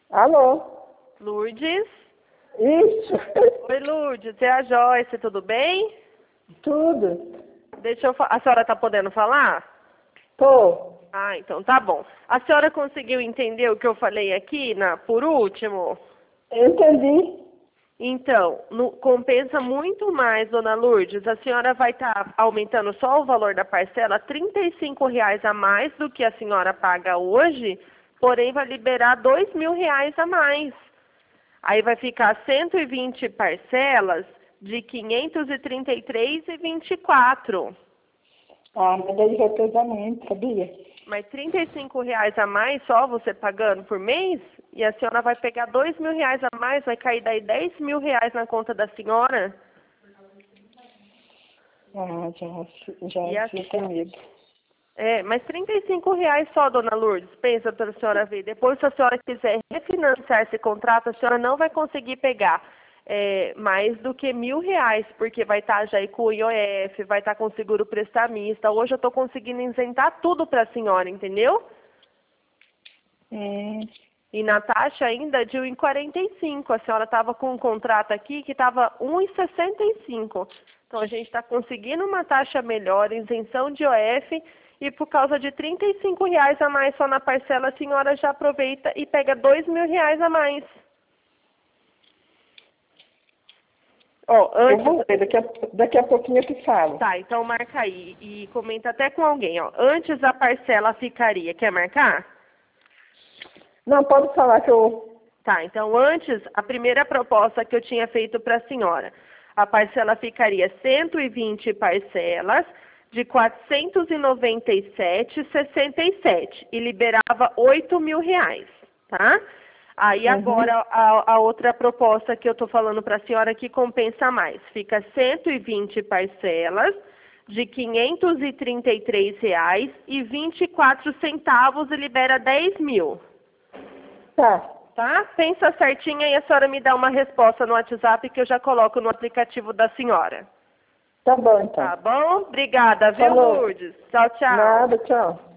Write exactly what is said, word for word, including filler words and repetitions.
Alô? Lourdes? Isso. Oi, Lourdes, é a Joyce, tudo bem? Tudo. Deixa eu fa... A senhora está podendo falar? Tô. Ah, então tá bom. A senhora conseguiu entender o que eu falei aqui, na, por último? Entendi. Então, no- compensa muito mais, dona Lourdes. A senhora vai estar aumentando só o valor da parcela, trinta e cinco reais a mais do que a senhora paga hoje, porém vai liberar dois mil reais a mais. Aí vai ficar cento e vinte parcelas de quinhentos e trinta e três reais e vinte e quatro. Ah, mas daí já pesa muito, sabia? Mas trinta e cinco reais a mais só você pagando por mês? E a senhora vai pegar dois mil reais a mais, vai cair daí dez mil reais na conta da senhora. Ah, já, já E a, fica comigo. é, mas trinta e cinco reais só, dona Lourdes, pensa para a senhora ver. Depois, se a senhora quiser refinanciar esse contrato, a senhora não vai conseguir pegar é, mais do que mil reais, porque vai estar já aí com o I O F, vai estar com seguro prestamista. Hoje eu estou conseguindo isentar tudo para a senhora, entendeu? Hum, E na taxa ainda de um e quarenta e cinco. A senhora estava com um contrato aqui que estava um e sessenta e cinco. Então a gente está conseguindo uma taxa melhor, isenção de I O F, e por causa de trinta e cinco reais a mais só na parcela, a senhora já aproveita e pega dois mil reais a mais. Ó, eu antes... vou ver, daqui a, daqui a pouquinho eu te falo. Tá, então marca aí e comenta até com alguém, ó. Antes a parcela ficaria... Quer marcar? Não, pode falar que eu... Tá, então antes, a primeira proposta que eu tinha feito para a senhora, a parcela ficaria cento e vinte parcelas de quatrocentos e noventa e sete reais e sessenta e sete centavos e liberava oito mil reais, tá? Aí Uhum. agora a, a outra proposta que eu estou falando para a senhora que compensa mais, fica cento e vinte parcelas de quinhentos e trinta e três reais e vinte e quatro centavos e libera dez mil. Tá. Tá? Pensa certinho e a senhora me dá uma resposta no WhatsApp que eu já coloco no aplicativo da senhora. Tá bom, então. Tá bom? Obrigada, viu, Falou. Lourdes? Tchau, tchau. Nada, tchau.